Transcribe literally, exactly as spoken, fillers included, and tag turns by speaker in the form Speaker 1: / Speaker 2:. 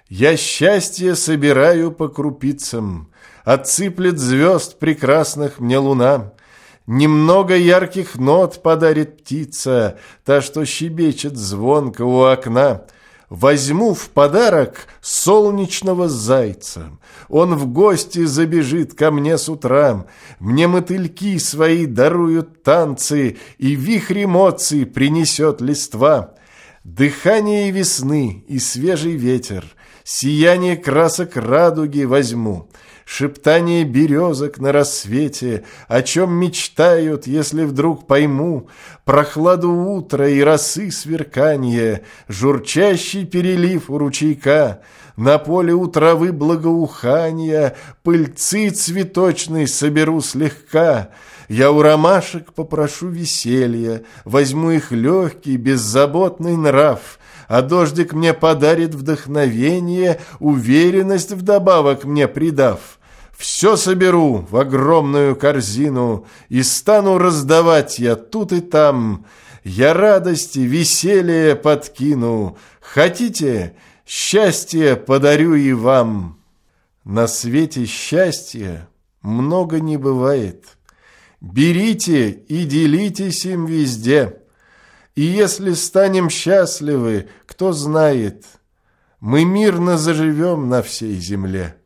Speaker 1: Я счастье собираю по крупицам, отсыплет звезд прекрасных мне луна. Немного ярких нот подарит птица, та, что щебечет звонко у окна. Возьму в подарок солнечного зайца, он в гости забежит ко мне с утра. Мне мотыльки свои даруют танцы, и вихрь эмоций принесет листва. Дыхание весны и свежий ветер, сияние красок радуги возьму. Шептание березок на рассвете, о чем мечтают, если вдруг пойму. Прохладу утра и росы сверканье, журчащий перелив у ручейка. На поле у травы благоуханья, пыльцы цветочной соберу слегка. Я у ромашек попрошу веселья, возьму их легкий, беззаботный нрав. А дождик мне подарит вдохновение, уверенность вдобавок мне придав. Все соберу в огромную корзину и стану раздавать я тут и там. Я радости, веселье подкину. Хотите, счастье подарю и вам. На свете счастья много не бывает. Берите и делитесь им везде. И если станем счастливы, кто знает, мы мирно заживем на всей земле.